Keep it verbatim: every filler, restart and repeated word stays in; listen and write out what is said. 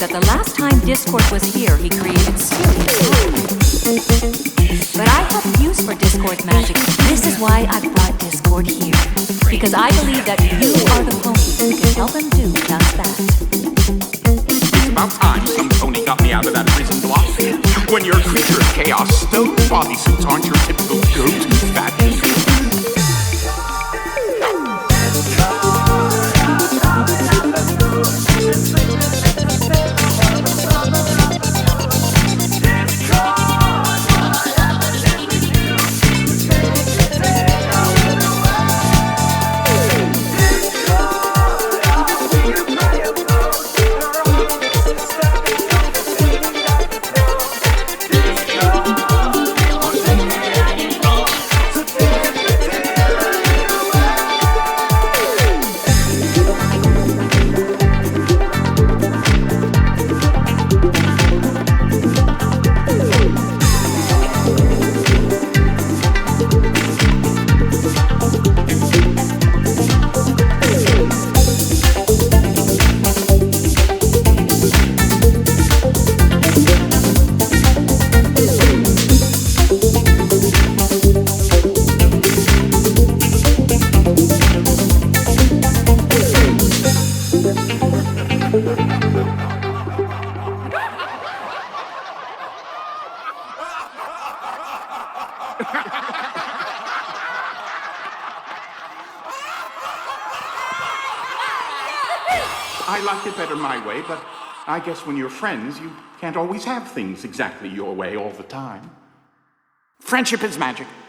that the last time Discord was here, he created serious havoc. But I have use for Discord's magic. This is why I brought Discord here. Because I believe that you are the pony who can help him do just that. It's about time some pony got me out of that prison block. When you're a creature of chaos, those bodysuits aren't your typical go-to fashion. I like it better my way, but I guess when you're friends, you can't always have things exactly your way all the time. Friendship is magic.